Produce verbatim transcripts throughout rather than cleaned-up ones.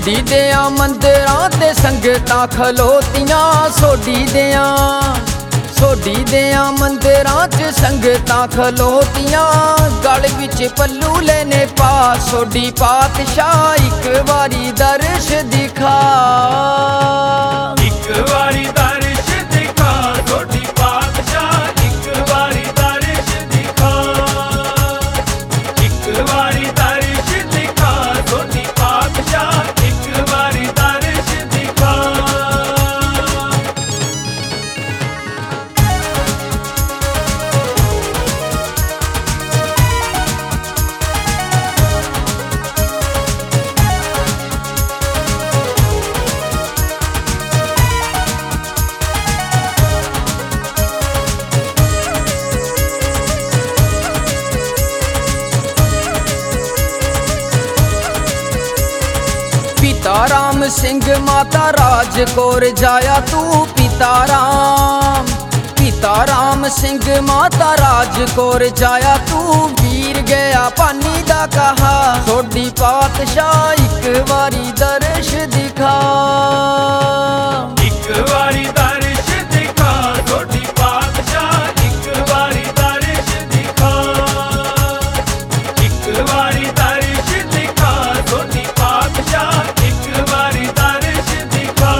सोडी देया मंदिरां ते संगतां खलोतियां, सोडी देया सोडी देया मंदिरां च संगतां खलोतियां, गल विच पल्लू लेने पा सोडी पातशाह इक वारी दर्श दिखा, इक वारी दर्श दिखा सोडी पातशाह, इक वारी दर्श दिखा, इक वारी दर्श दिखा सोडी पातशाह, इक वारी दर्श दिखा। पिता राम सिंह माता राज कौर जाया तू, पिता राम पिता राम सिंह माता राज कौर जाया तू, वीर गया पानी दा कहा सोडी पातशाह इक वारी दर्श दिखा, इक वारी दर्श दिखा सोडी पातशाह, इक वारी दर्श दिखा, इक वारी दर्श दिखा सोडी पातशाह, इक वारी दर्श दिखा।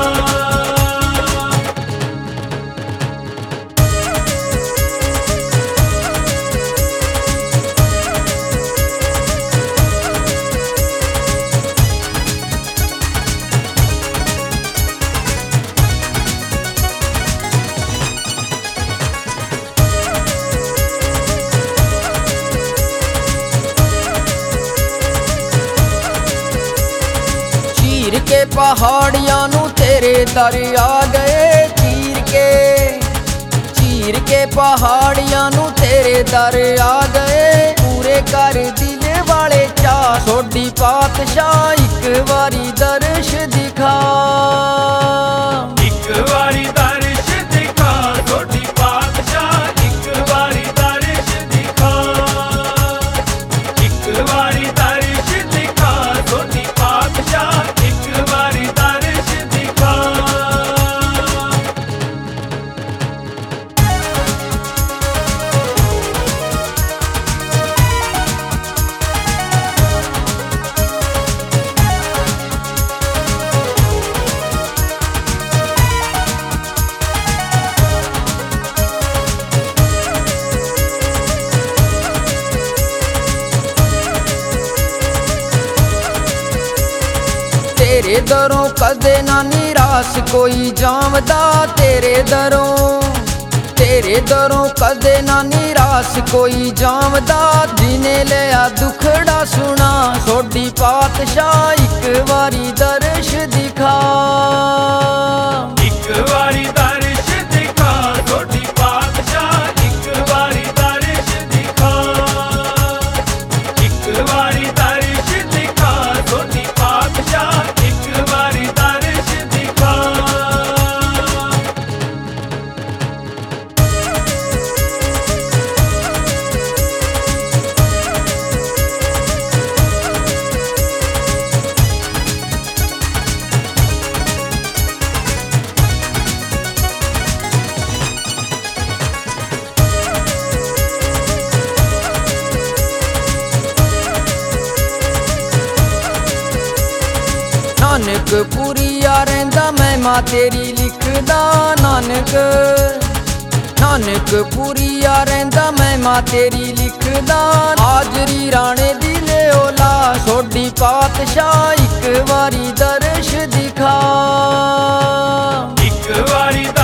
चीर के पहाड़ियां नू तेरे दर आ गए, चीर के चीर के पहाड़ियां नू तेरे दर आ गए, पूरे कर दिल वाले चा सोडी पातशाह इक वारी दर्श दिखा, इक वारी दर्श दिखा सोडी पातशाह, इक वारी दर्श दिखा, इक वारी दर्श दिखा सोडी पातशाह, इक वारी दर्श दिखा। तेरे दरों कदे ना निराश कोई जावदा, तेरे दरों तेरे दरों कदे ना निराश कोई जावदा, जिने लिया दुखड़ा सुना सोडी पातशाह इक वारी दर्श दिखा, इक वारी दर्श दिखा सोडी पातशाह, इक वारी दर्श दिखा, इक वारी दर्श दिखा सोडी पातशाह, इक वारी दर्श दिखा। नानक पुरिया रहिंदा मैं मां तेरी लिखदा, नानक नानक पुरिया रहिंदा मैं मां तेरी लिखदा, हाजरी राणे दी ले ओला सोडी पातशाह इक वारी दर्श दिखा, इक वारी